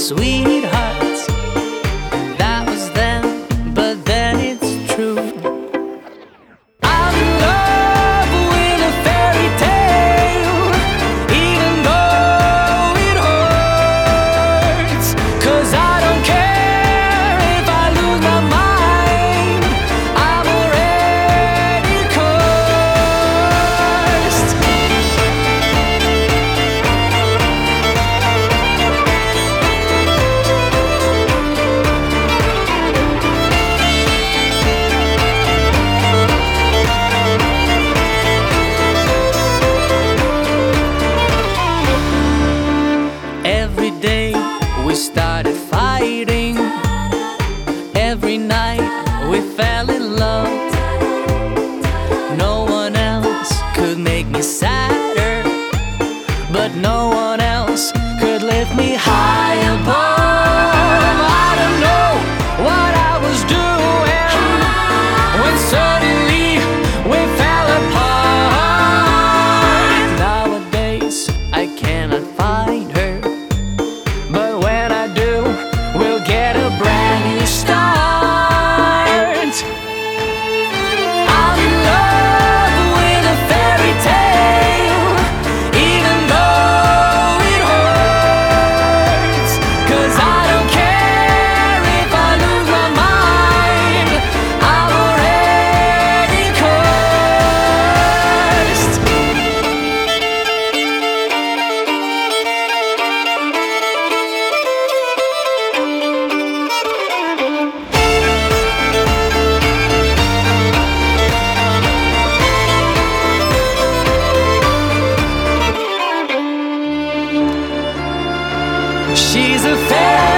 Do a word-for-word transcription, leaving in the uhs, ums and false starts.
sweethearts. That was then, but then it's true. I'm in love with a fairy tale, even though it hurts. 'Cause I don't care if I lose my mind, I'm already cursed. Every day we started fighting. Every night we fell in love. No one else could make me sadder, but no one else could lift me high above. I don't know what I was doing when suddenly we fell apart. Nowadays I cannot find her, but when I do, we'll get a brand new start. I'm in love with a fairy tale, even though it hurts. 'Cause I don't care if I lose my mind, I'm already cursed. She's a fairy